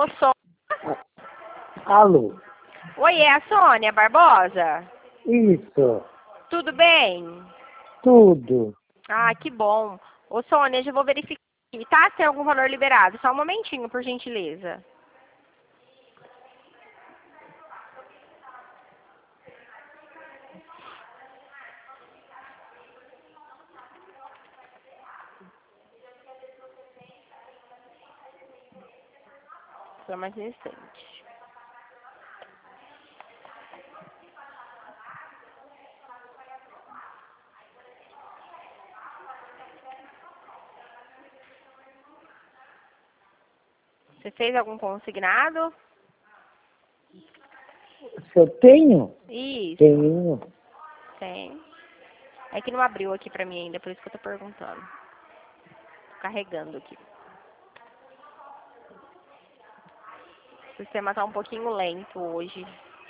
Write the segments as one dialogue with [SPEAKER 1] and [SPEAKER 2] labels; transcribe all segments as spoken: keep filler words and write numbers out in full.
[SPEAKER 1] Alô, Sônia?
[SPEAKER 2] Alô?
[SPEAKER 1] Oi, é a Sônia Barbosa?
[SPEAKER 2] Isso,
[SPEAKER 1] Tudo bem?
[SPEAKER 2] tudo.
[SPEAKER 1] Ah, que bom. Ô, Sônia, já vou verificar aqui, tá? Se tem algum valor liberado. Só um momentinho, por gentileza. Só mais um instante. Você fez algum consignado?
[SPEAKER 2] Se eu tenho?
[SPEAKER 1] Isso.
[SPEAKER 2] Tenho.
[SPEAKER 1] Tem. É que não abriu aqui pra mim ainda, por isso que eu tô perguntando. Tô carregando aqui. O sistema tá um pouquinho lento hoje.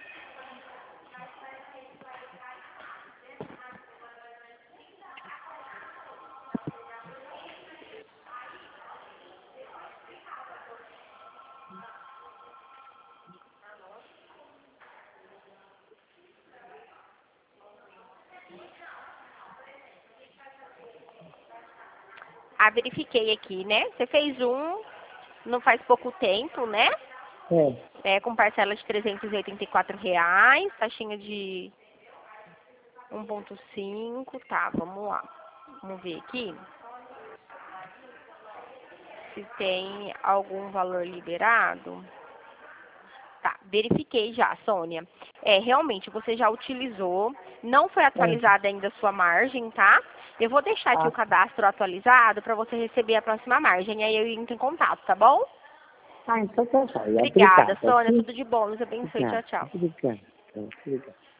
[SPEAKER 1] Ah, verifiquei aqui, né? Você fez um, não faz pouco tempo, né?
[SPEAKER 2] É.
[SPEAKER 1] É, com parcela de trezentos e oitenta e quatro reais, taxinha de um ponto cinco, tá, vamos lá. Vamos ver aqui se tem algum valor liberado. Tá, verifiquei já, Sônia. É, realmente, você já utilizou, não foi atualizada ainda a sua margem, tá? Eu vou deixar aqui
[SPEAKER 2] Ah,
[SPEAKER 1] o cadastro atualizado para você receber a próxima margem, aí eu entro em contato, tá bom?
[SPEAKER 2] ah então tá jóia.
[SPEAKER 1] Obrigada,
[SPEAKER 2] Obrigada.
[SPEAKER 1] Sônia,
[SPEAKER 2] Sim?
[SPEAKER 1] tudo de bom, Deus abençoe, tchau,
[SPEAKER 2] Obrigada.
[SPEAKER 1] tchau.
[SPEAKER 2] Obrigada. Obrigada.